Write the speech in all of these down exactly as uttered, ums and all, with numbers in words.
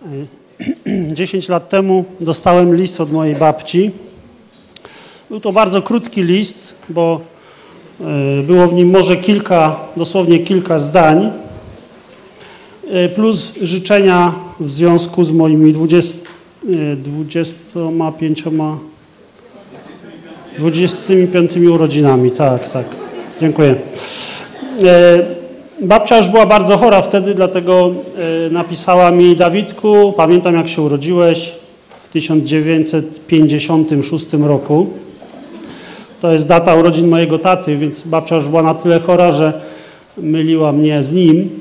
Dziesięć lat temu dostałem list od mojej babci. Był to bardzo krótki list, bo było w nim może kilka, dosłownie kilka zdań, plus życzenia w związku z moimi dwudziestoma pięcioma, dwudziestymi pięcioma urodzinami. Tak, tak. Dziękuję. Babcia już była bardzo chora wtedy, dlatego napisała mi: Dawidku, pamiętam, jak się urodziłeś w tysiąc dziewięćset pięćdziesiątym szóstym roku. To jest data urodzin mojego taty, więc babcia już była na tyle chora, że myliła mnie z nim.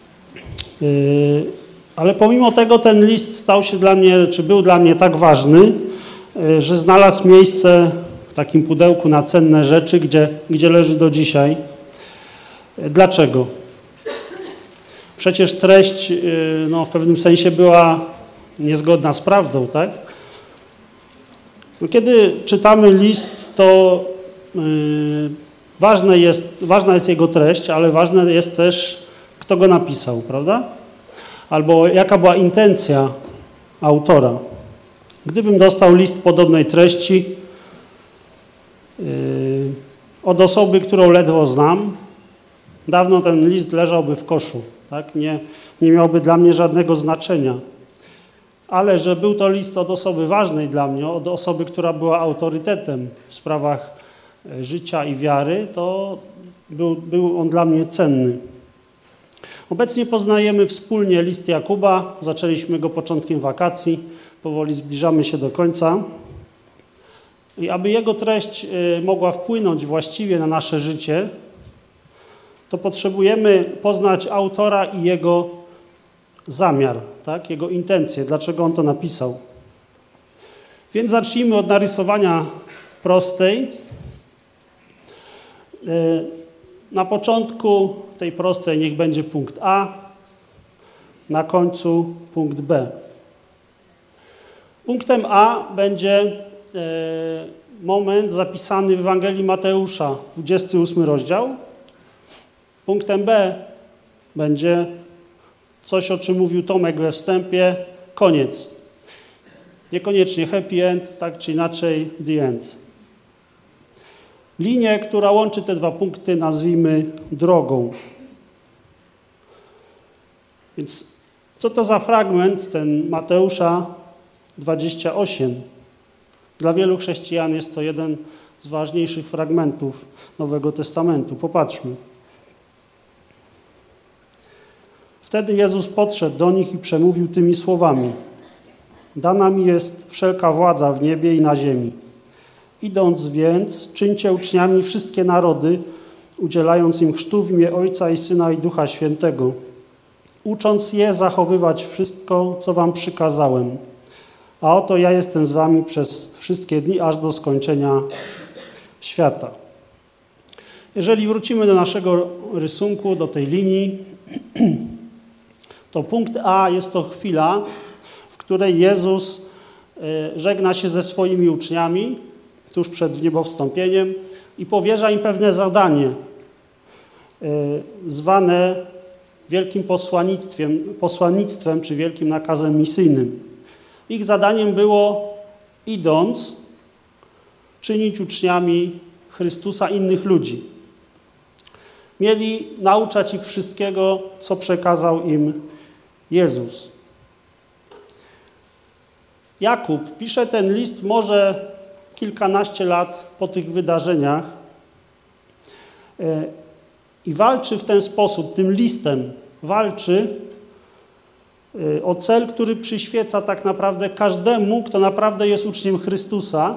Ale pomimo tego ten list stał się dla mnie, czy był dla mnie tak ważny, że znalazł miejsce w takim pudełku na cenne rzeczy, gdzie, gdzie leży do dzisiaj. Dlaczego? Przecież treść no, w pewnym sensie była niezgodna z prawdą, tak? No, kiedy czytamy list, to yy, ważne jest, ważna jest jego treść, ale ważne jest też, kto go napisał, prawda? Albo jaka była intencja autora. Gdybym dostał list podobnej treści yy, od osoby, którą ledwo znam, dawno ten list leżałby w koszu, tak? Nie, nie miałby dla mnie żadnego znaczenia. Ale że był to list od osoby ważnej dla mnie, od osoby, która była autorytetem w sprawach życia i wiary, to był, był on dla mnie cenny. Obecnie poznajemy wspólnie list Jakuba. Zaczęliśmy go początkiem wakacji. Powoli zbliżamy się do końca. I aby jego treść mogła wpłynąć właściwie na nasze życie, to potrzebujemy poznać autora i jego zamiar, tak? Jego intencje, dlaczego on to napisał. Więc zacznijmy od narysowania prostej. Na początku tej prostej niech będzie punkt A, na końcu punkt B. Punktem A będzie moment zapisany w Ewangelii Mateusza, dwudziesty ósmy rozdział. Punktem B będzie coś, o czym mówił Tomek we wstępie, koniec. Niekoniecznie happy end, tak czy inaczej the end. Linię, która łączy te dwa punkty, nazwijmy drogą. Więc co to za fragment, ten Mateusza dwadzieścia osiem? Dla wielu chrześcijan jest to jeden z ważniejszych fragmentów Nowego Testamentu. Popatrzmy. Wtedy Jezus podszedł do nich i przemówił tymi słowami: Dana mi jest wszelka władza w niebie i na ziemi. Idąc więc, czyńcie uczniami wszystkie narody, udzielając im chrztu w imię Ojca i Syna i Ducha Świętego, ucząc je zachowywać wszystko, co wam przykazałem. A oto ja jestem z wami przez wszystkie dni, aż do skończenia świata. Jeżeli wrócimy do naszego rysunku, do tej linii, to punkt A jest to chwila, w której Jezus żegna się ze swoimi uczniami tuż przed zniebowstąpieniem i powierza im pewne zadanie zwane wielkim posłannictwem, posłannictwem czy wielkim nakazem misyjnym. Ich zadaniem było, idąc, czynić uczniami Chrystusa innych ludzi. Mieli nauczać ich wszystkiego, co przekazał im Jezus. Jakub pisze ten list może kilkanaście lat po tych wydarzeniach i walczy w ten sposób, tym listem walczy o cel, który przyświeca tak naprawdę każdemu, kto naprawdę jest uczniem Chrystusa,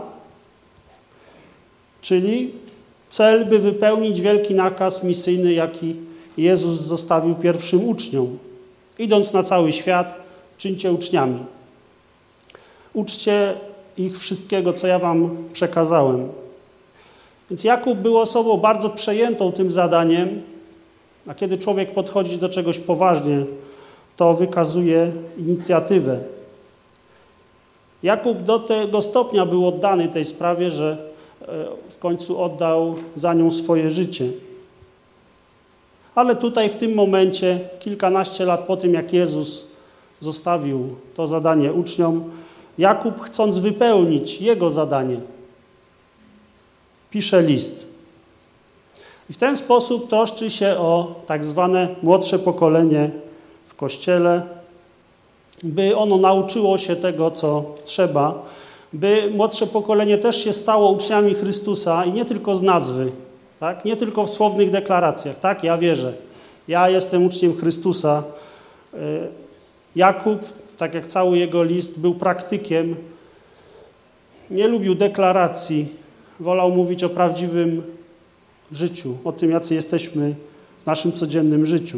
czyli cel, by wypełnić wielki nakaz misyjny, jaki Jezus zostawił pierwszym uczniom. Idąc na cały świat, czyńcie uczniami. Uczcie ich wszystkiego, co ja wam przekazałem. Więc Jakub był osobą bardzo przejętą tym zadaniem, a kiedy człowiek podchodzi do czegoś poważnie, to wykazuje inicjatywę. Jakub do tego stopnia był oddany tej sprawie, że w końcu oddał za nią swoje życie. Ale tutaj w tym momencie, kilkanaście lat po tym, jak Jezus zostawił to zadanie uczniom, Jakub, chcąc wypełnić jego zadanie, pisze list. I w ten sposób troszczy się o tak zwane młodsze pokolenie w Kościele, by ono nauczyło się tego, co trzeba, by młodsze pokolenie też się stało uczniami Chrystusa i nie tylko z nazwy, tak? Nie tylko w słownych deklaracjach. Tak, ja wierzę. Ja jestem uczniem Chrystusa. Jakub, tak jak cały jego list, był praktykiem. Nie lubił deklaracji. Wolał mówić o prawdziwym życiu, o tym, jacy jesteśmy w naszym codziennym życiu.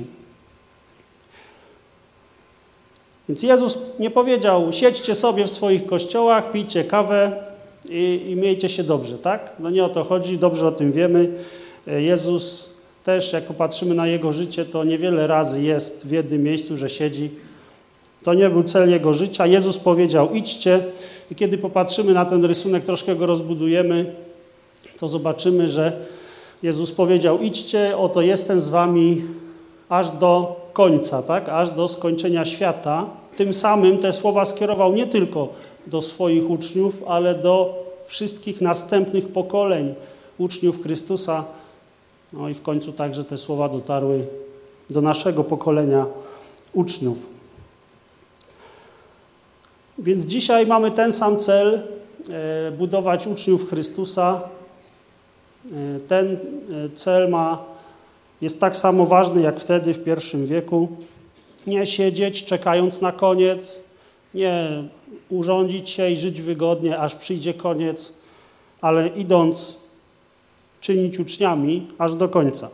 Więc Jezus nie powiedział, siedźcie sobie w swoich kościołach, pijcie kawę i, i miejcie się dobrze, tak? No nie o to chodzi, dobrze o tym wiemy. Jezus też, jak popatrzymy na Jego życie, to niewiele razy jest w jednym miejscu, że siedzi. To nie był cel Jego życia. Jezus powiedział, idźcie i kiedy popatrzymy na ten rysunek, troszkę go rozbudujemy, to zobaczymy, że Jezus powiedział, idźcie, oto jestem z wami aż do końca, tak? Aż do skończenia świata. Tym samym te słowa skierował nie tylko do swoich uczniów, ale do wszystkich następnych pokoleń uczniów Chrystusa. No i w końcu także te słowa dotarły do naszego pokolenia uczniów. Więc dzisiaj mamy ten sam cel, e, budować uczniów Chrystusa. E, ten cel ma, jest tak samo ważny jak wtedy w pierwszym wieku. Nie siedzieć czekając na koniec, nie urządzić się i żyć wygodnie, aż przyjdzie koniec, ale idąc czynić uczniami aż do końca.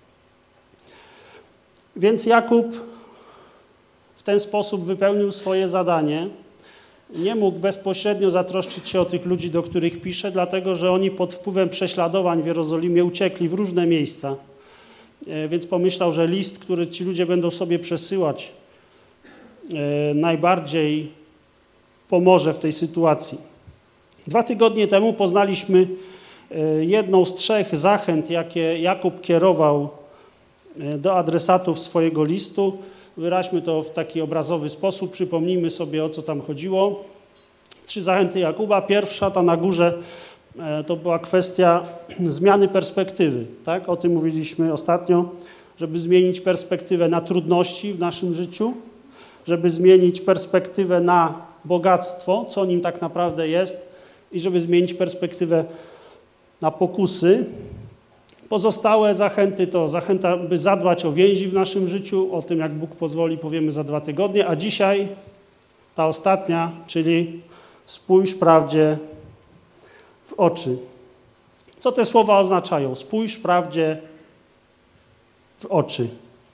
Więc Jakub w ten sposób wypełnił swoje zadanie. Nie mógł bezpośrednio zatroszczyć się o tych ludzi, do których pisze, dlatego że oni pod wpływem prześladowań w Jerozolimie uciekli w różne miejsca. Więc pomyślał, że list, który ci ludzie będą sobie przesyłać, najbardziej pomoże w tej sytuacji. Dwa tygodnie temu poznaliśmy jedną z trzech zachęt, jakie Jakub kierował do adresatów swojego listu. Wyraźmy to w taki obrazowy sposób, przypomnijmy sobie, o co tam chodziło. Trzy zachęty Jakuba. Pierwsza, ta na górze, to była kwestia zmiany perspektywy. Tak? O tym mówiliśmy ostatnio, żeby zmienić perspektywę na trudności w naszym życiu, żeby zmienić perspektywę na bogactwo, co nim tak naprawdę jest, i żeby zmienić perspektywę na pokusy. Pozostałe zachęty to zachęta, by zadbać o więzi w naszym życiu. O tym, jak Bóg pozwoli, powiemy za dwa tygodnie. A dzisiaj ta ostatnia, czyli spójrz prawdzie w oczy. Co te słowa oznaczają? Spójrz prawdzie w oczy.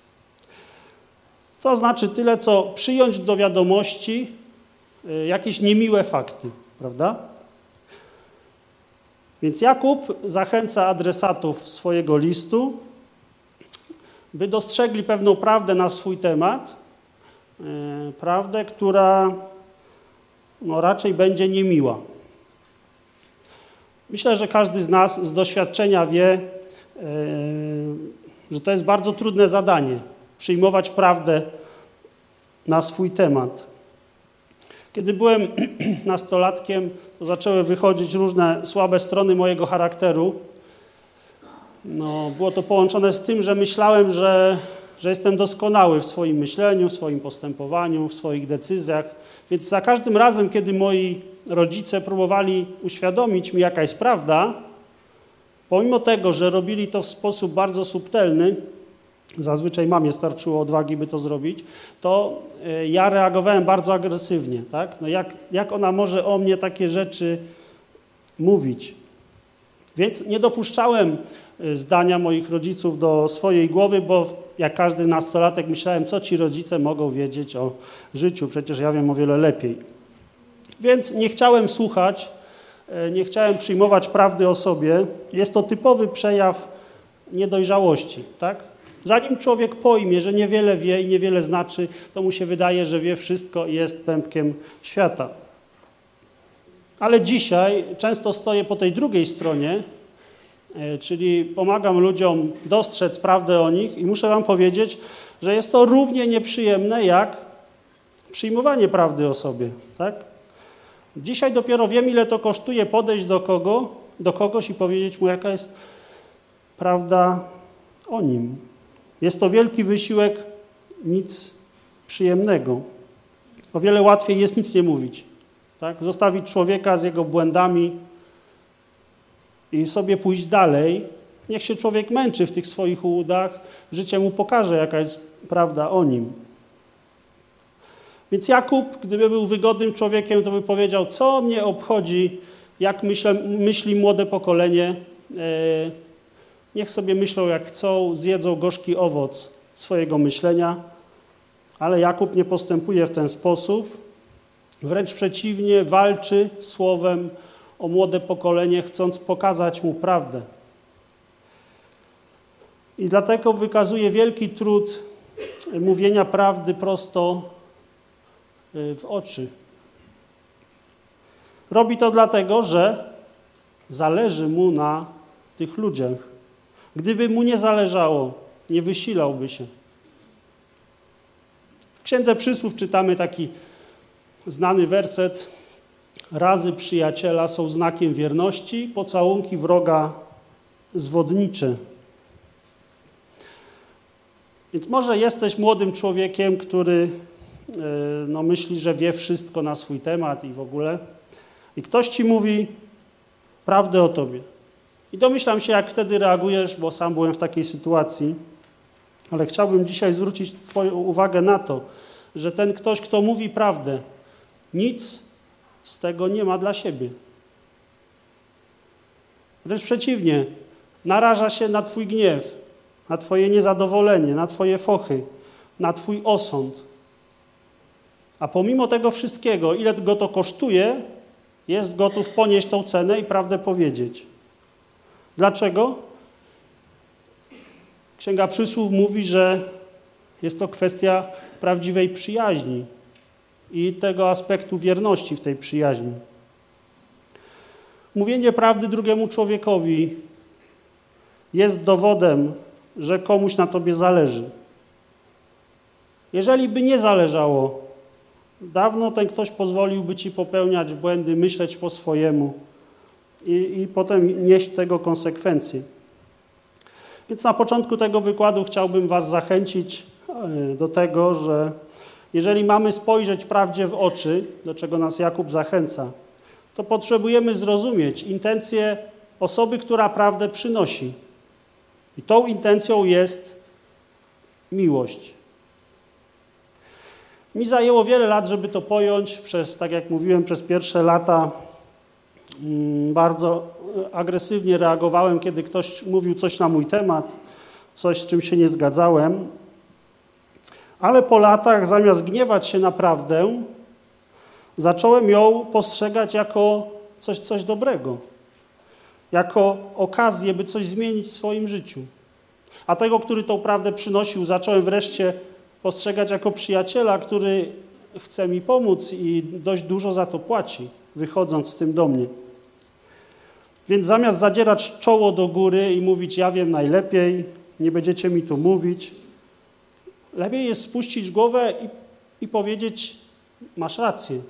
To znaczy tyle, co przyjąć do wiadomości jakieś niemiłe fakty, prawda? Więc Jakub zachęca adresatów swojego listu, by dostrzegli pewną prawdę na swój temat, prawdę, która no, raczej będzie niemiła. Myślę, że każdy z nas z doświadczenia wie, że to jest bardzo trudne zadanie, przyjmować prawdę na swój temat. Kiedy byłem nastolatkiem, to zaczęły wychodzić różne słabe strony mojego charakteru. No, było to połączone z tym, że myślałem, że, że jestem doskonały w swoim myśleniu, w swoim postępowaniu, w swoich decyzjach. Więc za każdym razem, kiedy moi rodzice próbowali uświadomić mi, jaka jest prawda, pomimo tego, że robili to w sposób bardzo subtelny, zazwyczaj mamie starczyło odwagi, by to zrobić, to ja reagowałem bardzo agresywnie. Tak? No jak, jak ona może o mnie takie rzeczy mówić? Więc nie dopuszczałem zdania moich rodziców do swojej głowy, bo jak każdy nastolatek myślałem, co ci rodzice mogą wiedzieć o życiu, przecież ja wiem o wiele lepiej. Więc nie chciałem słuchać, nie chciałem przyjmować prawdy o sobie. Jest to typowy przejaw niedojrzałości, tak? Zanim człowiek pojmie, że niewiele wie i niewiele znaczy, to mu się wydaje, że wie wszystko i jest pępkiem świata. Ale dzisiaj często stoję po tej drugiej stronie, czyli pomagam ludziom dostrzec prawdę o nich i muszę wam powiedzieć, że jest to równie nieprzyjemne jak przyjmowanie prawdy o sobie, tak? Dzisiaj dopiero wiem, ile to kosztuje podejść do kogo, do kogoś i powiedzieć mu, jaka jest prawda o nim. Jest to wielki wysiłek, nic przyjemnego. O wiele łatwiej jest nic nie mówić, tak? Zostawić człowieka z jego błędami i sobie pójść dalej. Niech się człowiek męczy w tych swoich ułudach, życie mu pokaże, jaka jest prawda o nim. Więc Jakub, gdyby był wygodnym człowiekiem, to by powiedział, co mnie obchodzi, jak myślę, myśli młode pokolenie, e, niech sobie myślą jak chcą, zjedzą gorzki owoc swojego myślenia, ale Jakub nie postępuje w ten sposób, wręcz przeciwnie, walczy słowem o młode pokolenie, chcąc pokazać mu prawdę. I dlatego wykazuje wielki trud mówienia prawdy prosto w oczy. Robi to dlatego, że zależy mu na tych ludziach. Gdyby mu nie zależało, nie wysilałby się. W Księdze Przysłów czytamy taki znany werset: razy przyjaciela są znakiem wierności, pocałunki wroga zwodnicze. Więc może jesteś młodym człowiekiem, który no, myśli, że wie wszystko na swój temat i w ogóle. I ktoś ci mówi prawdę o tobie. I domyślam się, jak wtedy reagujesz, bo sam byłem w takiej sytuacji. Ale chciałbym dzisiaj zwrócić twoją uwagę na to, że ten ktoś, kto mówi prawdę, nic z tego nie ma dla siebie. Wręcz przeciwnie, naraża się na twój gniew, na twoje niezadowolenie, na twoje fochy, na twój osąd. A pomimo tego wszystkiego, ile go to kosztuje, jest gotów ponieść tą cenę i prawdę powiedzieć. Dlaczego? Księga Przysłów mówi, że jest to kwestia prawdziwej przyjaźni i tego aspektu wierności w tej przyjaźni. Mówienie prawdy drugiemu człowiekowi jest dowodem, że komuś na tobie zależy. Jeżeli by nie zależało, dawno ten ktoś pozwoliłby ci popełniać błędy, myśleć po swojemu i, i potem nieść tego konsekwencje. Więc na początku tego wykładu chciałbym was zachęcić do tego, że jeżeli mamy spojrzeć prawdzie w oczy, do czego nas Jakub zachęca, to potrzebujemy zrozumieć intencję osoby, która prawdę przynosi. I tą intencją jest miłość. Mi zajęło wiele lat, żeby to pojąć. Przez, tak jak mówiłem, przez pierwsze lata bardzo agresywnie reagowałem, kiedy ktoś mówił coś na mój temat, coś, z czym się nie zgadzałem. Ale po latach, zamiast gniewać się na prawdę, zacząłem ją postrzegać jako coś, coś dobrego. Jako okazję, by coś zmienić w swoim życiu. A tego, który tą prawdę przynosił, zacząłem wreszcie postrzegać jako przyjaciela, który chce mi pomóc i dość dużo za to płaci, wychodząc z tym do mnie. Więc zamiast zadzierać czoło do góry i mówić, ja wiem najlepiej, nie będziecie mi tu mówić, lepiej jest spuścić głowę i, i powiedzieć, masz rację.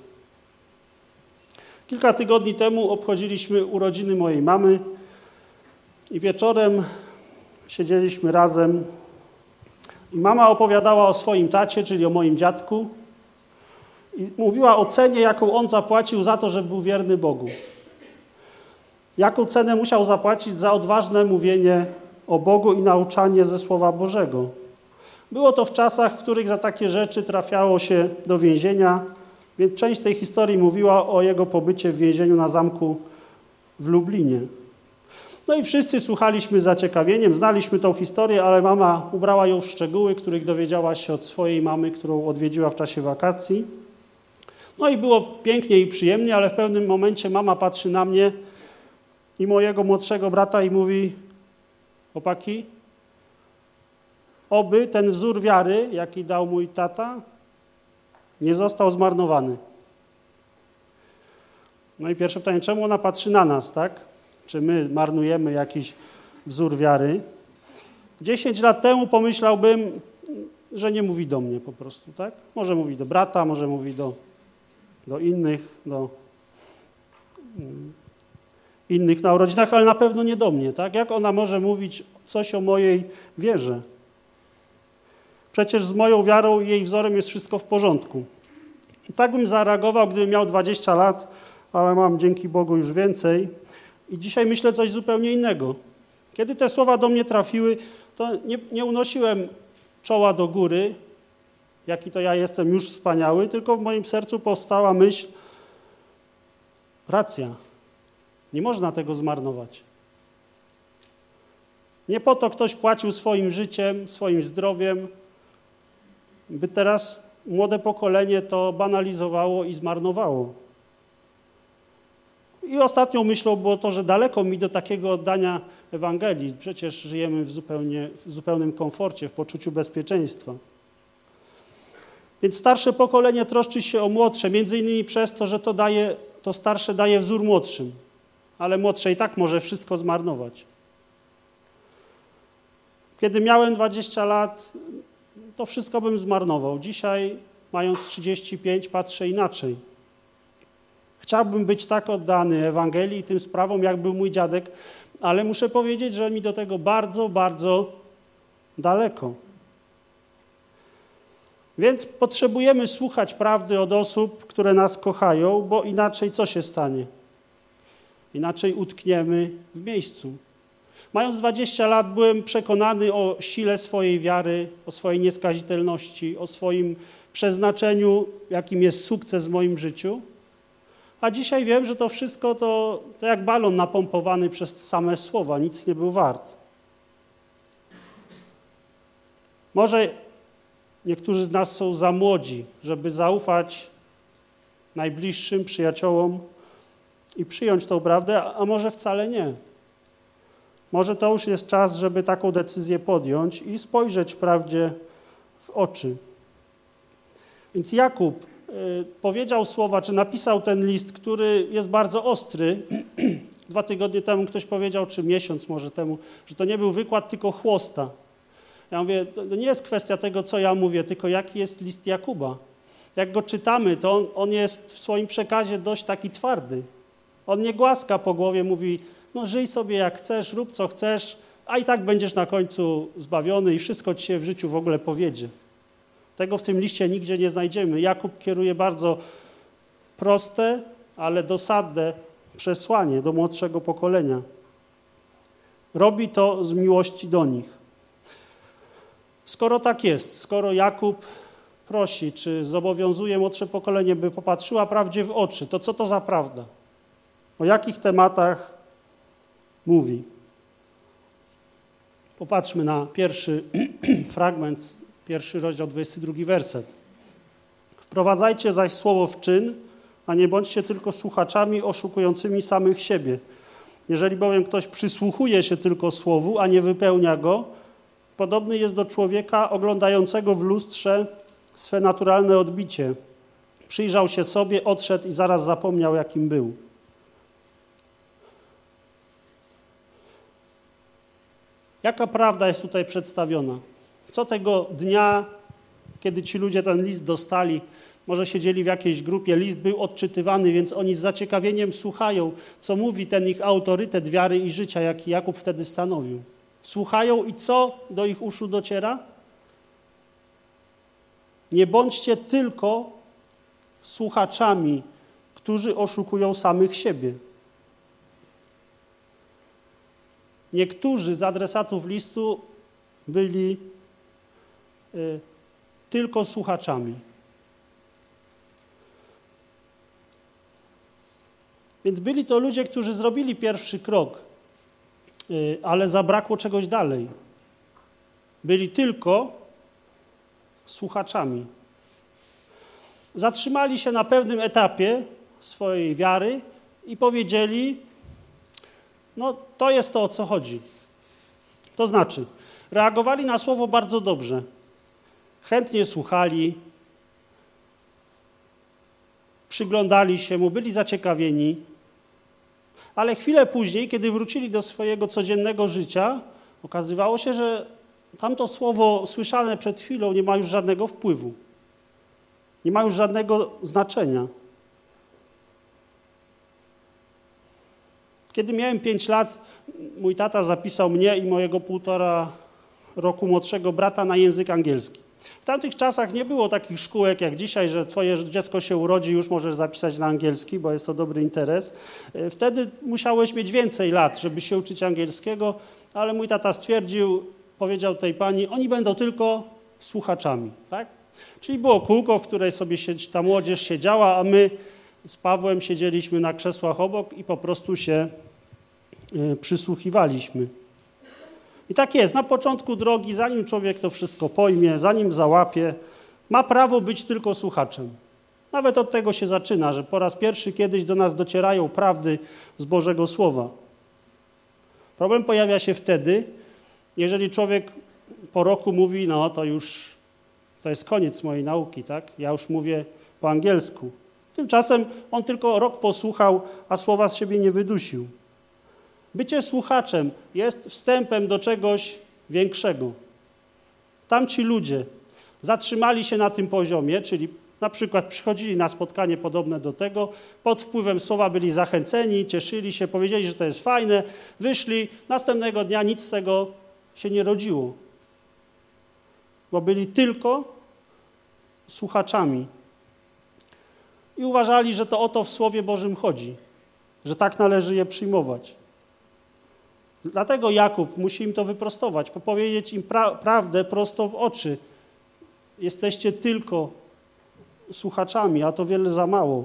Kilka tygodni temu obchodziliśmy urodziny mojej mamy i wieczorem siedzieliśmy razem i mama opowiadała o swoim tacie, czyli o moim dziadku i mówiła o cenie, jaką on zapłacił za to, że był wierny Bogu. Jaką cenę musiał zapłacić za odważne mówienie o Bogu i nauczanie ze Słowa Bożego. Było to w czasach, w których za takie rzeczy trafiało się do więzienia, więc część tej historii mówiła o jego pobycie w więzieniu na zamku w Lublinie. No i wszyscy słuchaliśmy z zaciekawieniem, znaliśmy tą historię, ale mama ubrała ją w szczegóły, których dowiedziała się od swojej mamy, którą odwiedziła w czasie wakacji. No i było pięknie i przyjemnie, ale w pewnym momencie mama patrzy na mnie i mojego młodszego brata i mówi, chłopaki, oby ten wzór wiary, jaki dał mój tata, nie został zmarnowany. No i pierwsze pytanie, czemu ona patrzy na nas, tak? Czy my marnujemy jakiś wzór wiary? Dziesięć lat temu pomyślałbym, że nie mówi do mnie po prostu, tak? Może mówi do brata, może mówi do, do innych, do mm, innych na urodzinach, ale na pewno nie do mnie, tak? Jak ona może mówić coś o mojej wierze? Przecież z moją wiarą i jej wzorem jest wszystko w porządku. I tak bym zareagował, gdybym miał dwadzieścia lat, ale mam dzięki Bogu już więcej. I dzisiaj myślę coś zupełnie innego. Kiedy te słowa do mnie trafiły, to nie, nie unosiłem czoła do góry, jaki to ja jestem już wspaniały, tylko w moim sercu powstała myśl, racja, nie można tego zmarnować. Nie po to ktoś płacił swoim życiem, swoim zdrowiem, by teraz młode pokolenie to banalizowało i zmarnowało. I ostatnią myślą było to, że daleko mi do takiego oddania Ewangelii. Przecież żyjemy w, zupełnie, w zupełnym komforcie, w poczuciu bezpieczeństwa. Więc starsze pokolenie troszczy się o młodsze, między innymi przez to, że to, daje, to starsze daje wzór młodszym. Ale młodsze i tak może wszystko zmarnować. Kiedy miałem dwadzieścia lat, to wszystko bym zmarnował. Dzisiaj, mając trzydzieści pięć, patrzę inaczej. Chciałbym być tak oddany Ewangelii i tym sprawom, jak był mój dziadek, ale muszę powiedzieć, że mi do tego bardzo, bardzo daleko. Więc potrzebujemy słuchać prawdy od osób, które nas kochają, bo inaczej co się stanie? Inaczej utkniemy w miejscu. Mając dwadzieścia lat byłem przekonany o sile swojej wiary, o swojej nieskazitelności, o swoim przeznaczeniu, jakim jest sukces w moim życiu. A dzisiaj wiem, że to wszystko to, to jak balon napompowany przez same słowa, nic nie był wart. Może niektórzy z nas są za młodzi, żeby zaufać najbliższym przyjaciołom i przyjąć tą prawdę, a może wcale nie. Może to już jest czas, żeby taką decyzję podjąć i spojrzeć prawdzie w oczy. Więc Jakub y, powiedział słowa, czy napisał ten list, który jest bardzo ostry. Dwa tygodnie temu ktoś powiedział, czy miesiąc może temu, że to nie był wykład, tylko chłosta. Ja mówię, to nie jest kwestia tego, co ja mówię, tylko jaki jest list Jakuba. Jak go czytamy, to on, on jest w swoim przekazie dość taki twardy. On nie głaska po głowie, mówi, no żyj sobie jak chcesz, rób co chcesz, a i tak będziesz na końcu zbawiony i wszystko ci się w życiu w ogóle powiedzie. Tego w tym liście nigdzie nie znajdziemy. Jakub kieruje bardzo proste, ale dosadne przesłanie do młodszego pokolenia. Robi to z miłości do nich. Skoro tak jest, skoro Jakub prosi, czy zobowiązuje młodsze pokolenie, by popatrzyła prawdzie w oczy, to co to za prawda? O jakich tematach mówi? Popatrzmy na pierwszy fragment, pierwszy rozdział, dwudziesty drugi werset. Wprowadzajcie zaś słowo w czyn, a nie bądźcie tylko słuchaczami oszukującymi samych siebie. Jeżeli bowiem ktoś przysłuchuje się tylko słowu, a nie wypełnia go, podobny jest do człowieka oglądającego w lustrze swe naturalne odbicie. Przyjrzał się sobie, odszedł i zaraz zapomniał, jakim był. Jaka prawda jest tutaj przedstawiona? Co tego dnia, kiedy ci ludzie ten list dostali, może siedzieli w jakiejś grupie, list był odczytywany, więc oni z zaciekawieniem słuchają, co mówi ten ich autorytet wiary i życia, jaki Jakub wtedy stanowił. Słuchają i co do ich uszu dociera? Nie bądźcie tylko słuchaczami, którzy oszukują samych siebie. Niektórzy z adresatów listu byli y, tylko słuchaczami. Więc byli to ludzie, którzy zrobili pierwszy krok, y, ale zabrakło czegoś dalej. Byli tylko słuchaczami. Zatrzymali się na pewnym etapie swojej wiary i powiedzieli, no to jest to, o co chodzi. To znaczy, reagowali na słowo bardzo dobrze. Chętnie słuchali, przyglądali się mu, byli zaciekawieni, ale chwilę później, kiedy wrócili do swojego codziennego życia, okazywało się, że tamto słowo słyszane przed chwilą nie ma już żadnego wpływu. Nie ma już żadnego znaczenia. Kiedy miałem pięć lat, mój tata zapisał mnie i mojego półtora roku młodszego brata na język angielski. W tamtych czasach nie było takich szkółek jak dzisiaj, że twoje dziecko się urodzi, już możesz zapisać na angielski, bo jest to dobry interes. Wtedy musiałeś mieć więcej lat, żeby się uczyć angielskiego, ale mój tata stwierdził, powiedział tej pani, oni będą tylko słuchaczami, tak? Czyli było kółko, w której sobie ta młodzież siedziała, a my z Pawłem siedzieliśmy na krzesłach obok i po prostu się przysłuchiwaliśmy. I tak jest, na początku drogi, zanim człowiek to wszystko pojmie, zanim załapie, ma prawo być tylko słuchaczem. Nawet od tego się zaczyna, że po raz pierwszy kiedyś do nas docierają prawdy z Bożego Słowa. Problem pojawia się wtedy, jeżeli człowiek po roku mówi, no to już, to jest koniec mojej nauki, tak? Ja już mówię po angielsku. Tymczasem on tylko rok posłuchał, a słowa z siebie nie wydusił. Bycie słuchaczem jest wstępem do czegoś większego. Tamci ludzie zatrzymali się na tym poziomie, czyli na przykład przychodzili na spotkanie podobne do tego, pod wpływem słowa byli zachęceni, cieszyli się, powiedzieli, że to jest fajne, wyszli, następnego dnia nic z tego się nie rodziło, bo byli tylko słuchaczami. I uważali, że to o to w Słowie Bożym chodzi, że tak należy je przyjmować. Dlatego Jakub musi im to wyprostować, powiedzieć im pra- prawdę prosto w oczy. Jesteście tylko słuchaczami, a to wiele za mało.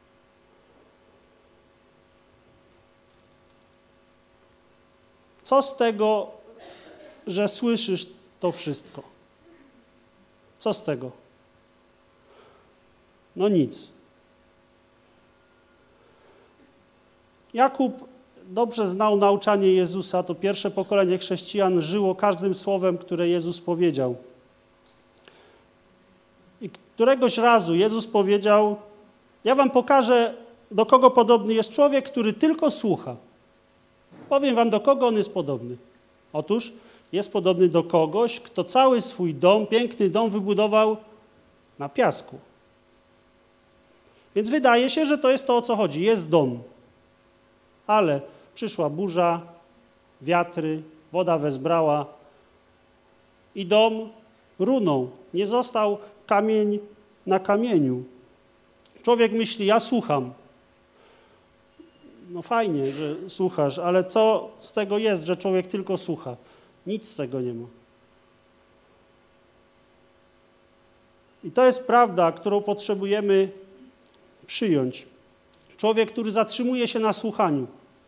Co z tego, że słyszysz to wszystko? Co z tego? No nic. Jakub dobrze znał nauczanie Jezusa, to pierwsze pokolenie chrześcijan żyło każdym słowem, które Jezus powiedział. I któregoś razu Jezus powiedział, ja wam pokażę, do kogo podobny jest człowiek, który tylko słucha. Powiem wam, do kogo on jest podobny. Otóż jest podobny do kogoś, kto cały swój dom, piękny dom wybudował na piasku. Więc wydaje się, że to jest to, o co chodzi. Jest dom. Ale przyszła burza, wiatry, woda wezbrała i dom runął. Nie został kamień na kamieniu. Człowiek myśli, ja słucham. No fajnie, że słuchasz, ale co z tego jest, że człowiek tylko słucha? Nic z tego nie ma. I to jest prawda, którą potrzebujemy przyjąć. Człowiek, który zatrzymuje się na słuchaniu,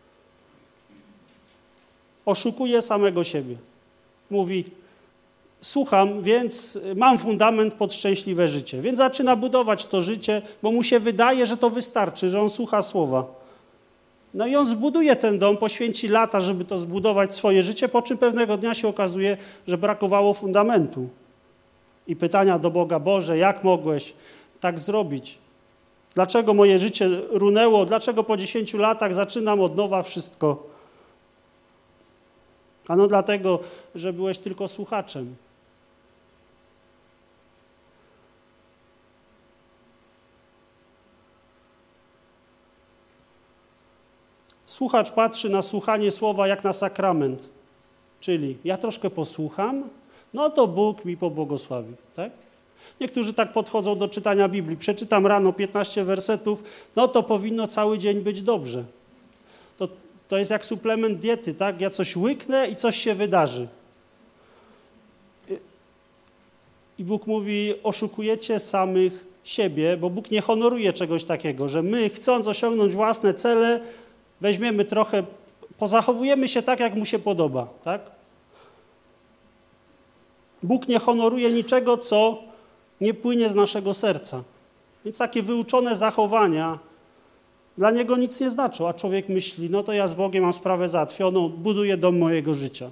oszukuje samego siebie. Mówi, słucham, więc mam fundament pod szczęśliwe życie. Więc zaczyna budować to życie, bo mu się wydaje, że to wystarczy, że on słucha słowa. No i on zbuduje ten dom, poświęci lata, żeby to zbudować swoje życie, po czym pewnego dnia się okazuje, że brakowało fundamentu. I pytania do Boga, Boże, jak mogłeś tak zrobić? Dlaczego moje życie runęło? Dlaczego po dziesięciu latach zaczynam od nowa wszystko? Ano dlatego, że byłeś tylko słuchaczem. Słuchacz patrzy na słuchanie słowa jak na sakrament. Czyli ja troszkę posłucham, no to Bóg mi pobłogosławi, tak? Niektórzy tak podchodzą do czytania Biblii. Przeczytam rano piętnaście wersetów, no to powinno cały dzień być dobrze. To, to jest jak suplement diety, tak? Ja coś łyknę i coś się wydarzy. I Bóg mówi, oszukujecie samych siebie, bo Bóg nie honoruje czegoś takiego, że my, chcąc osiągnąć własne cele, weźmiemy trochę, pozachowujemy się tak, jak mu się podoba, tak? Bóg nie honoruje niczego, co nie płynie z naszego serca. Więc takie wyuczone zachowania dla Niego nic nie znaczą, a człowiek myśli, no to ja z Bogiem mam sprawę załatwioną, buduję dom mojego życia.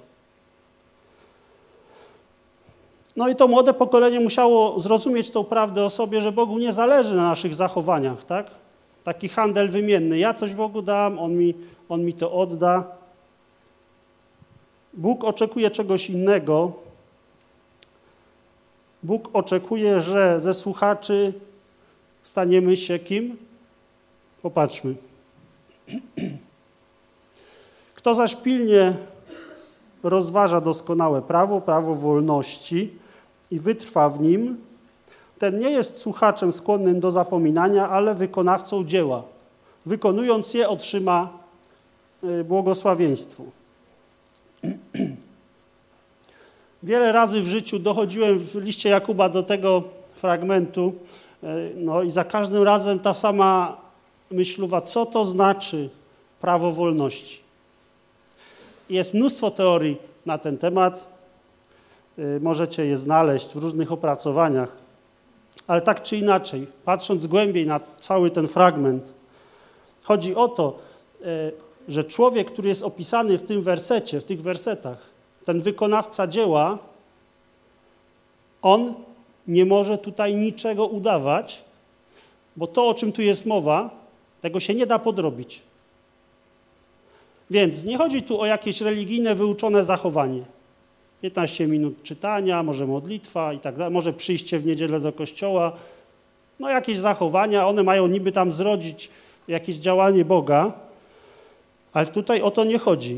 No i to młode pokolenie musiało zrozumieć tą prawdę o sobie, że Bogu nie zależy na naszych zachowaniach, tak? Taki handel wymienny. Ja coś Bogu dam, On mi, on mi to odda. Bóg oczekuje czegoś innego Bóg oczekuje, że ze słuchaczy staniemy się kim? Popatrzmy. Kto zaś pilnie rozważa doskonałe prawo, prawo wolności i wytrwa w nim, ten nie jest słuchaczem skłonnym do zapominania, ale wykonawcą dzieła. Wykonując je, otrzyma błogosławieństwo. Wiele razy w życiu dochodziłem w liście Jakuba do tego fragmentu, no i za każdym razem ta sama myślowa, co to znaczy prawo wolności. Jest mnóstwo teorii na ten temat, możecie je znaleźć w różnych opracowaniach, ale tak czy inaczej, patrząc głębiej na cały ten fragment, chodzi o to, że człowiek, który jest opisany w tym wersecie, w tych wersetach, ten wykonawca dzieła, on nie może tutaj niczego udawać, bo to, o czym tu jest mowa, tego się nie da podrobić. Więc nie chodzi tu o jakieś religijne, wyuczone zachowanie. piętnaście minut czytania, może modlitwa i tak dalej, może przyjście w niedzielę do kościoła. No jakieś zachowania, one mają niby tam zrodzić jakieś działanie Boga, ale tutaj o to nie chodzi.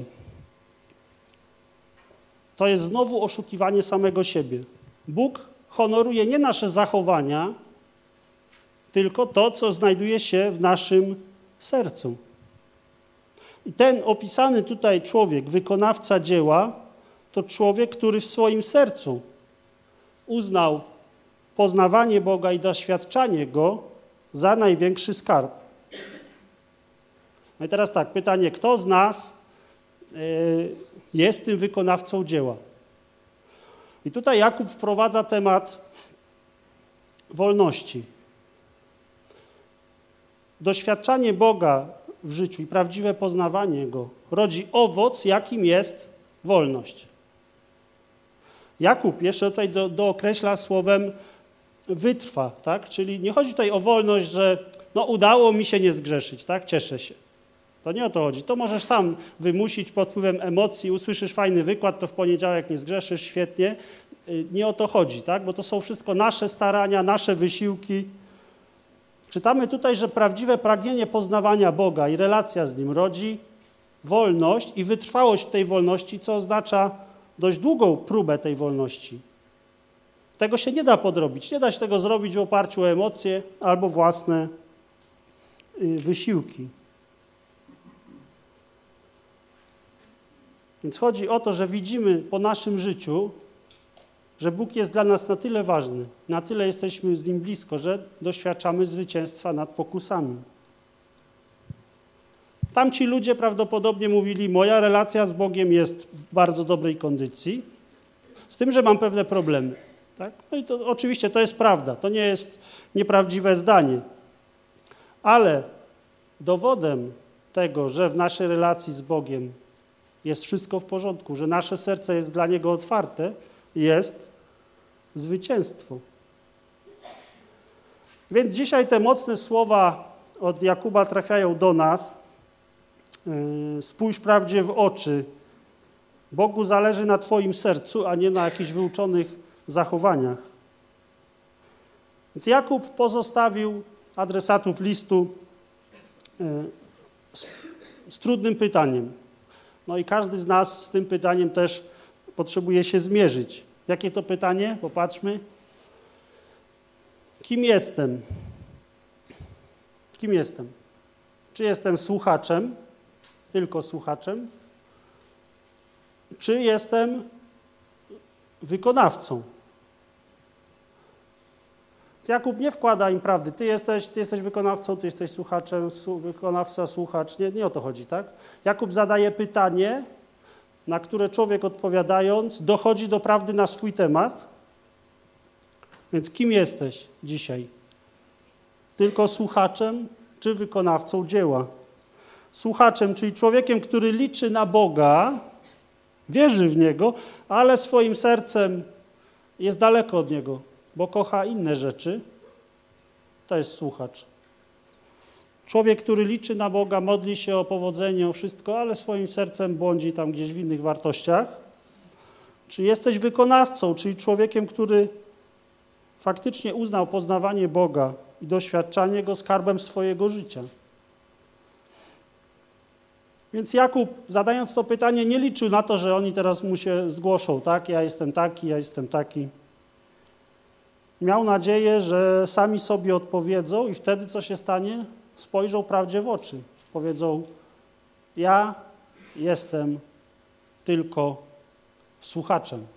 To jest znowu oszukiwanie samego siebie. Bóg honoruje nie nasze zachowania, tylko to, co znajduje się w naszym sercu. I ten opisany tutaj człowiek, wykonawca dzieła, to człowiek, który w swoim sercu uznał poznawanie Boga i doświadczanie Go za największy skarb. No i teraz tak, pytanie, kto z nas jest tym wykonawcą dzieła? I tutaj Jakub wprowadza temat wolności. Doświadczanie Boga w życiu i prawdziwe poznawanie Go rodzi owoc, jakim jest wolność. Jakub jeszcze tutaj do, dookreśla słowem wytrwa, tak? Czyli nie chodzi tutaj o wolność, że no udało mi się nie zgrzeszyć, tak? Cieszę się. To nie o to chodzi. To możesz sam wymusić pod wpływem emocji, usłyszysz fajny wykład, to w poniedziałek nie zgrzeszysz, świetnie. Nie o to chodzi, tak? Bo to są wszystko nasze starania, nasze wysiłki. Czytamy tutaj, że prawdziwe pragnienie poznawania Boga i relacja z Nim rodzi wolność i wytrwałość w tej wolności, co oznacza dość długą próbę tej wolności. Tego się nie da podrobić. Nie da się tego zrobić w oparciu o emocje albo własne wysiłki. Więc chodzi o to, że widzimy po naszym życiu, że Bóg jest dla nas na tyle ważny, na tyle jesteśmy z Nim blisko, że doświadczamy zwycięstwa nad pokusami. Tamci ludzie prawdopodobnie mówili, moja relacja z Bogiem jest w bardzo dobrej kondycji, z tym, że mam pewne problemy. Tak? No i to oczywiście to jest prawda, to nie jest nieprawdziwe zdanie. Ale dowodem tego, że w naszej relacji z Bogiem jest wszystko w porządku, że nasze serce jest dla Niego otwarte, jest zwycięstwo. Więc dzisiaj te mocne słowa od Jakuba trafiają do nas. Spójrz prawdzie w oczy. Bogu zależy na twoim sercu, a nie na jakichś wyuczonych zachowaniach. Więc Jakub pozostawił adresatów listu z, z trudnym pytaniem. No i każdy z nas z tym pytaniem też potrzebuje się zmierzyć. Jakie to pytanie? Popatrzmy. Kim jestem? Kim jestem? Czy jestem słuchaczem, tylko słuchaczem? Czy jestem wykonawcą? Jakub nie wkłada im prawdy. Ty jesteś, ty jesteś wykonawcą, ty jesteś słuchaczem, wykonawca, słuchacz. Nie, nie o to chodzi, tak? Jakub zadaje pytanie, na które człowiek odpowiadając dochodzi do prawdy na swój temat. Więc kim jesteś dzisiaj? Tylko słuchaczem czy wykonawcą dzieła? Słuchaczem, czyli człowiekiem, który liczy na Boga, wierzy w Niego, ale swoim sercem jest daleko od Niego, bo kocha inne rzeczy, to jest słuchacz. Człowiek, który liczy na Boga, modli się o powodzenie, o wszystko, ale swoim sercem błądzi tam gdzieś w innych wartościach. Czy jesteś wykonawcą, czyli człowiekiem, który faktycznie uznał poznawanie Boga i doświadczanie Go skarbem swojego życia. Więc Jakub, zadając to pytanie, nie liczył na to, że oni teraz mu się zgłoszą, tak? Ja jestem taki, ja jestem taki. Miał nadzieję, że sami sobie odpowiedzą i wtedy co się stanie? Spojrzą prawdzie w oczy. Powiedzą, ja jestem tylko słuchaczem.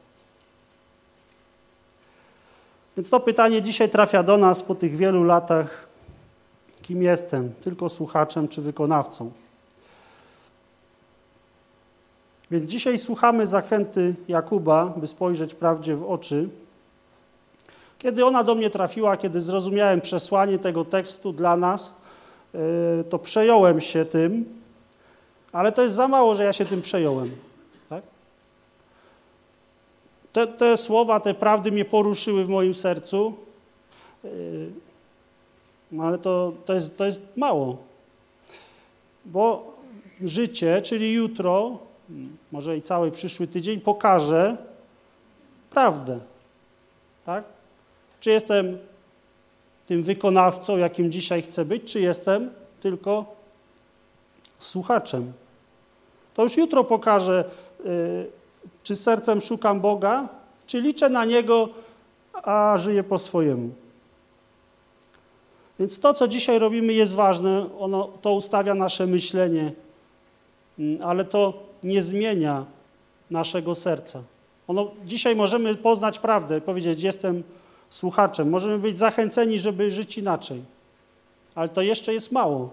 Więc to pytanie dzisiaj trafia do nas po tych wielu latach. Kim jestem? Tylko słuchaczem czy wykonawcą? Więc dzisiaj słuchamy zachęty Jakuba, by spojrzeć prawdzie w oczy. Kiedy ona do mnie trafiła, kiedy zrozumiałem przesłanie tego tekstu dla nas, to przejąłem się tym, ale to jest za mało, że ja się tym przejąłem. Tak? Te, te słowa, te prawdy mnie poruszyły w moim sercu, no ale to, to, jest, to jest mało. Bo życie, czyli jutro, może i cały przyszły tydzień, pokaże prawdę. Tak? Czy jestem tym wykonawcą, jakim dzisiaj chcę być, czy jestem tylko słuchaczem. To już jutro pokaże, czy sercem szukam Boga, czy liczę na Niego, a żyję po swojemu. Więc to, co dzisiaj robimy, jest ważne. Ono, to ustawia nasze myślenie, ale to nie zmienia naszego serca. Ono, dzisiaj możemy poznać prawdę, powiedzieć, jestem słuchaczem. Możemy być zachęceni, żeby żyć inaczej. Ale to jeszcze jest mało.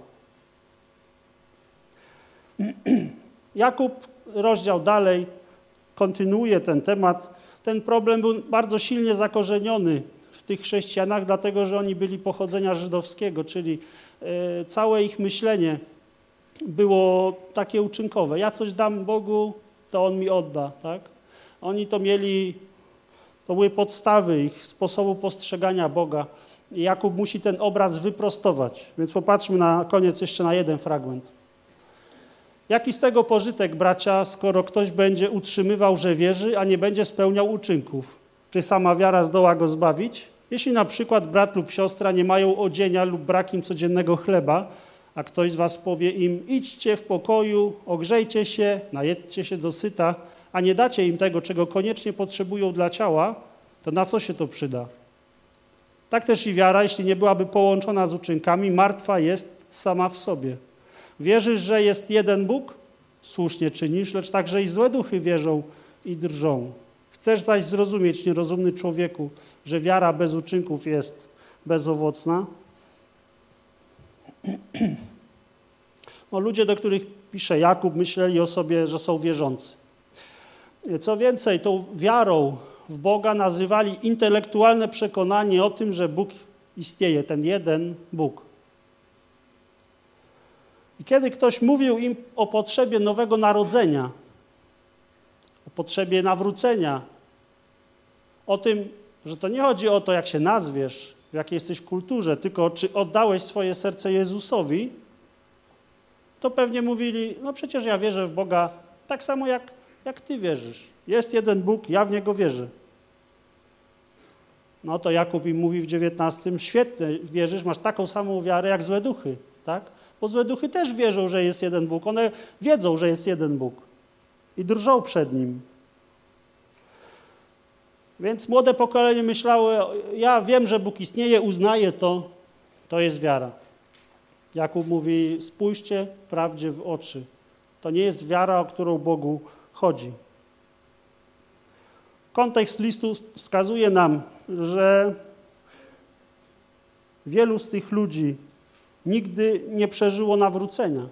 Jakub, rozdział dalej, kontynuuje ten temat. Ten problem był bardzo silnie zakorzeniony w tych chrześcijanach, dlatego że oni byli pochodzenia żydowskiego, czyli y, całe ich myślenie było takie uczynkowe. Ja coś dam Bogu, to On mi odda. Tak? Oni to mieli, to były podstawy ich sposobu postrzegania Boga. I Jakub musi ten obraz wyprostować. Więc popatrzmy na koniec jeszcze na jeden fragment. Jaki z tego pożytek, bracia, skoro ktoś będzie utrzymywał, że wierzy, a nie będzie spełniał uczynków? Czy sama wiara zdoła go zbawić? Jeśli na przykład brat lub siostra nie mają odzienia lub brak im codziennego chleba, a ktoś z was powie im, idźcie w pokoju, ogrzejcie się, najedzcie się dosyta, a nie dacie im tego, czego koniecznie potrzebują dla ciała, to na co się to przyda? Tak też i wiara, jeśli nie byłaby połączona z uczynkami, martwa jest sama w sobie. Wierzysz, że jest jeden Bóg? Słusznie czynisz, lecz także i złe duchy wierzą i drżą. Chcesz zaś zrozumieć, nierozumny człowieku, że wiara bez uczynków jest bezowocna? No, ludzie, do których pisze Jakub, myśleli o sobie, że są wierzący. Co więcej, tą wiarą w Boga nazywali intelektualne przekonanie o tym, że Bóg istnieje, ten jeden Bóg. I kiedy ktoś mówił im o potrzebie nowego narodzenia, o potrzebie nawrócenia, o tym, że to nie chodzi o to, jak się nazwiesz, w jakiej jesteś kulturze, tylko czy oddałeś swoje serce Jezusowi, to pewnie mówili, no przecież ja wierzę w Boga tak samo jak, jak ty wierzysz. Jest jeden Bóg, ja w Niego wierzę. No to Jakub im mówi w dziewiętnastym, świetnie, wierzysz, masz taką samą wiarę jak złe duchy, tak? Bo złe duchy też wierzą, że jest jeden Bóg. One wiedzą, że jest jeden Bóg i drżą przed Nim. Więc młode pokolenie myślało, ja wiem, że Bóg istnieje, uznaję to, to jest wiara. Jakub mówi, spójrzcie prawdzie w oczy. To nie jest wiara, o którą Bogu chodzi. Kontekst listu wskazuje nam, że wielu z tych ludzi nigdy nie przeżyło nawrócenia.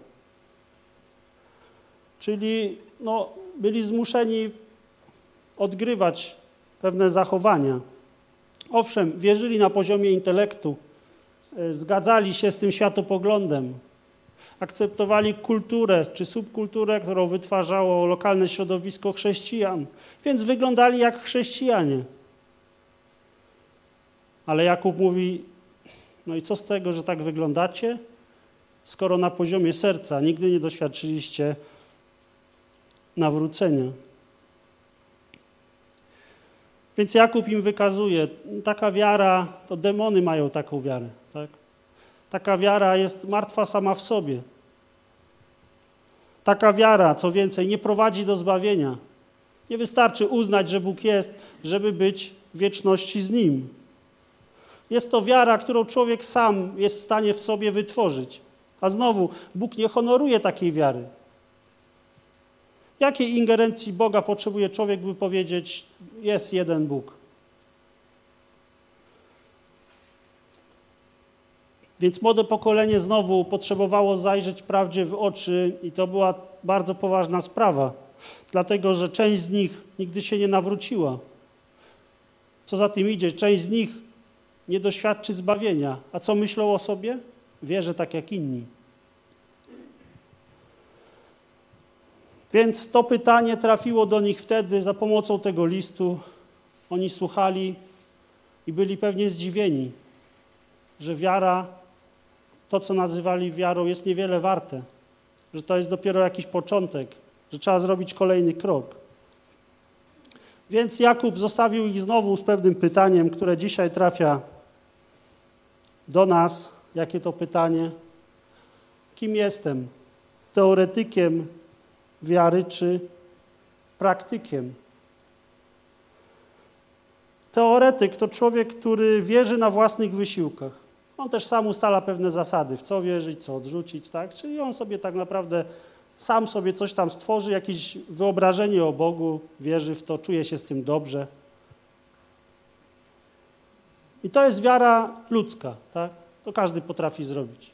Czyli no, byli zmuszeni odgrywać pewne zachowania. Owszem, wierzyli na poziomie intelektu, zgadzali się z tym światopoglądem, akceptowali kulturę czy subkulturę, którą wytwarzało lokalne środowisko chrześcijan, więc wyglądali jak chrześcijanie. Ale Jakub mówi, no i co z tego, że tak wyglądacie, skoro na poziomie serca nigdy nie doświadczyliście nawrócenia. Więc Jakub im wykazuje, taka wiara, to demony mają taką wiarę, tak? Taka wiara jest martwa sama w sobie. Taka wiara, co więcej, nie prowadzi do zbawienia. Nie wystarczy uznać, że Bóg jest, żeby być w wieczności z Nim. Jest to wiara, którą człowiek sam jest w stanie w sobie wytworzyć. A znowu, Bóg nie honoruje takiej wiary. Jakiej ingerencji Boga potrzebuje człowiek, by powiedzieć, jest jeden Bóg? Więc młode pokolenie znowu potrzebowało zajrzeć prawdzie w oczy i to była bardzo poważna sprawa, dlatego że część z nich nigdy się nie nawróciła. Co za tym idzie, część z nich nie doświadczy zbawienia. A co myślą o sobie? Wierzę tak jak inni. Więc to pytanie trafiło do nich wtedy za pomocą tego listu. Oni słuchali i byli pewnie zdziwieni, że wiara, to co nazywali wiarą, jest niewiele warte, że to jest dopiero jakiś początek, że trzeba zrobić kolejny krok. Więc Jakub zostawił ich znowu z pewnym pytaniem, które dzisiaj trafia do nas. Jakie to pytanie? Kim jestem? Teoretykiem wiary czy praktykiem? Teoretyk to człowiek, który wierzy na własnych wysiłkach. On też sam ustala pewne zasady, w co wierzyć, co odrzucić, tak? Czyli on sobie tak naprawdę sam sobie coś tam stworzy, jakieś wyobrażenie o Bogu, wierzy w to, czuje się z tym dobrze. I to jest wiara ludzka, tak? To każdy potrafi zrobić.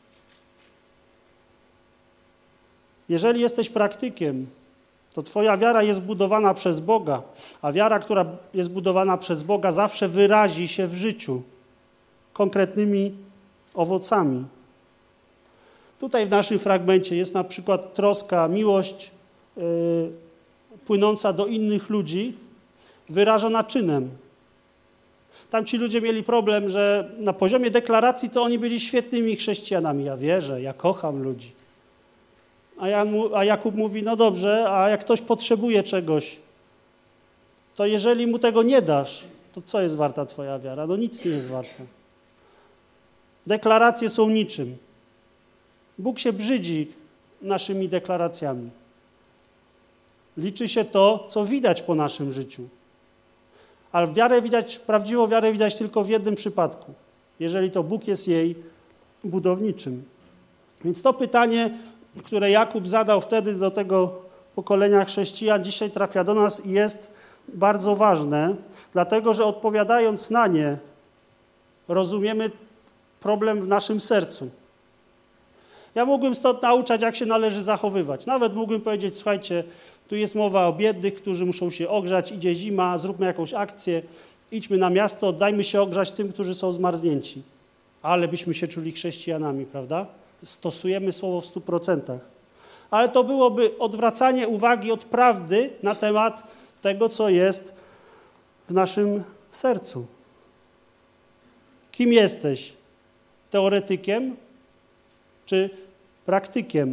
Jeżeli jesteś praktykiem, to twoja wiara jest budowana przez Boga, a wiara, która jest budowana przez Boga, zawsze wyrazi się w życiu konkretnymi owocami. Tutaj w naszym fragmencie jest na przykład troska, miłość yy, płynąca do innych ludzi, wyrażona czynem. Tam ci ludzie mieli problem, że na poziomie deklaracji to oni byli świetnymi chrześcijanami. Ja wierzę, ja kocham ludzi. A, Jan, a Jakub mówi, no dobrze, a jak ktoś potrzebuje czegoś, to jeżeli mu tego nie dasz, to co jest warta twoja wiara? No nic nie jest warta. Deklaracje są niczym. Bóg się brzydzi naszymi deklaracjami. Liczy się to, co widać po naszym życiu. Ale wiarę widać, prawdziwą wiarę widać tylko w jednym przypadku. Jeżeli to Bóg jest jej budowniczym. Więc to pytanie, które Jakub zadał wtedy do tego pokolenia chrześcijan, dzisiaj trafia do nas i jest bardzo ważne, dlatego że odpowiadając na nie, rozumiemy problem w naszym sercu. Ja mógłbym stąd nauczać, jak się należy zachowywać. Nawet mógłbym powiedzieć, słuchajcie, tu jest mowa o biednych, którzy muszą się ogrzać, idzie zima, zróbmy jakąś akcję, idźmy na miasto, dajmy się ogrzać tym, którzy są zmarznięci. Ale byśmy się czuli chrześcijanami, prawda? Stosujemy słowo w stu procentach. Ale to byłoby odwracanie uwagi od prawdy na temat tego, co jest w naszym sercu. Kim jesteś? Teoretykiem czy praktykiem?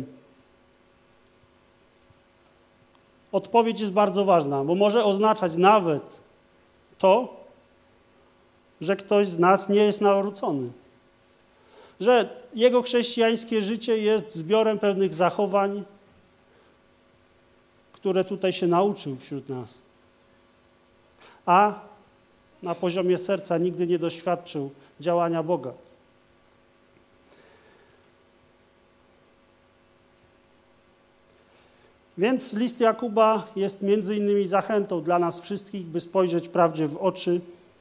Odpowiedź jest bardzo ważna, bo może oznaczać nawet to, że ktoś z nas nie jest nawrócony. Że jego chrześcijańskie życie jest zbiorem pewnych zachowań, które tutaj się nauczył wśród nas. A na poziomie serca nigdy nie doświadczył działania Boga. Więc list Jakuba jest między innymi zachętą dla nas wszystkich, by spojrzeć prawdzie w oczy,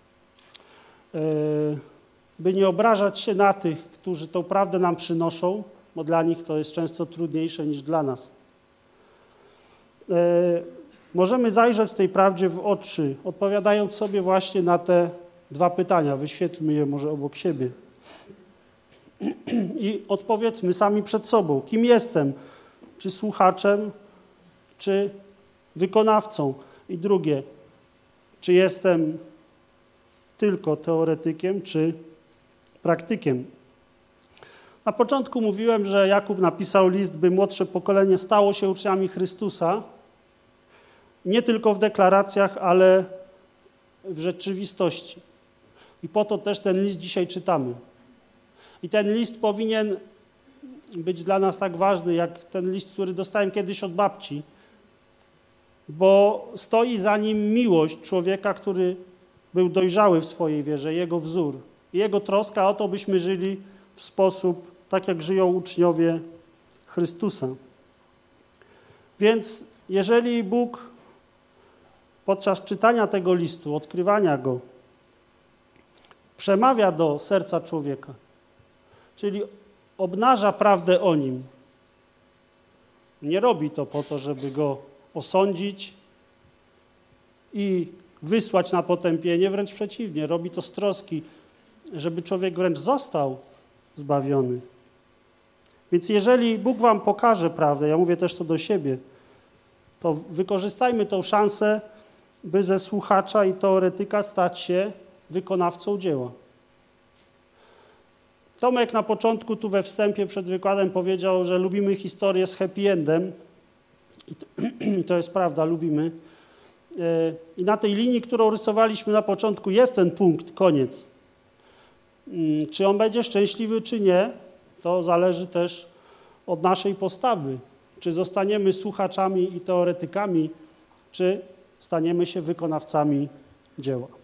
by nie obrażać się na tych, którzy tą prawdę nam przynoszą, bo dla nich to jest często trudniejsze niż dla nas. Możemy zajrzeć tej prawdzie w oczy, odpowiadając sobie właśnie na te dwa pytania. Wyświetlmy je może obok siebie. I odpowiedzmy sami przed sobą, kim jestem? Czy słuchaczem, czy wykonawcą? I drugie, czy jestem tylko teoretykiem, czy praktykiem? Na początku mówiłem, że Jakub napisał list, by młodsze pokolenie stało się uczniami Chrystusa, nie tylko w deklaracjach, ale w rzeczywistości. I po to też ten list dzisiaj czytamy. I ten list powinien być dla nas tak ważny, jak ten list, który dostałem kiedyś od babci, bo stoi za nim miłość człowieka, który był dojrzały w swojej wierze, jego wzór. I jego troska o to, byśmy żyli w sposób, tak jak żyją uczniowie Chrystusa. Więc jeżeli Bóg podczas czytania tego listu, odkrywania go, przemawia do serca człowieka, czyli obnaża prawdę o nim, nie robi to po to, żeby go osądzić i wysłać na potępienie, wręcz przeciwnie, robi to z troski, żeby człowiek wręcz został zbawiony. Więc jeżeli Bóg wam pokaże prawdę, ja mówię też to do siebie, to wykorzystajmy tą szansę, by ze słuchacza i teoretyka stać się wykonawcą dzieła. Tomek na początku tu we wstępie przed wykładem powiedział, że lubimy historię z happy endem. I to, i to jest prawda, lubimy. I na tej linii, którą rysowaliśmy na początku, jest ten punkt, koniec. Czy on będzie szczęśliwy, czy nie, to zależy też od naszej postawy. Czy zostaniemy słuchaczami i teoretykami, czy staniemy się wykonawcami dzieła.